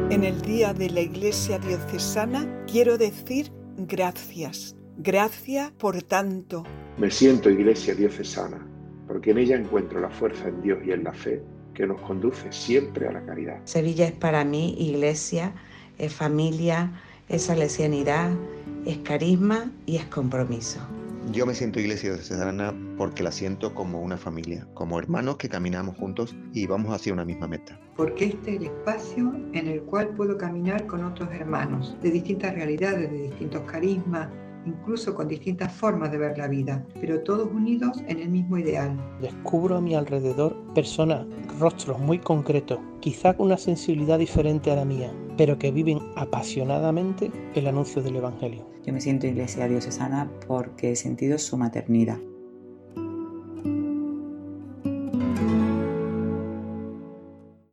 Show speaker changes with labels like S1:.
S1: En el Día de la Iglesia Diocesana quiero decir gracias. Gracias por tanto.
S2: Me siento Iglesia Diocesana, porque en ella encuentro la fuerza en Dios y en la fe que nos conduce siempre a la caridad.
S3: Sevilla es para mí iglesia, es familia, es salesianidad, es carisma y es compromiso.
S4: Yo me siento Iglesia Diocesana porque la siento como una familia, como hermanos que caminamos juntos y vamos hacia una misma meta.
S5: Porque este es el espacio en el cual puedo caminar con otros hermanos, de distintas realidades, de distintos carismas, incluso con distintas formas de ver la vida, pero todos unidos en el mismo ideal.
S6: Descubro a mi alrededor personas, rostros muy concretos, quizá con una sensibilidad diferente a la mía, pero que viven apasionadamente el anuncio del Evangelio.
S7: Yo me siento Iglesia Diocesana porque he sentido su maternidad.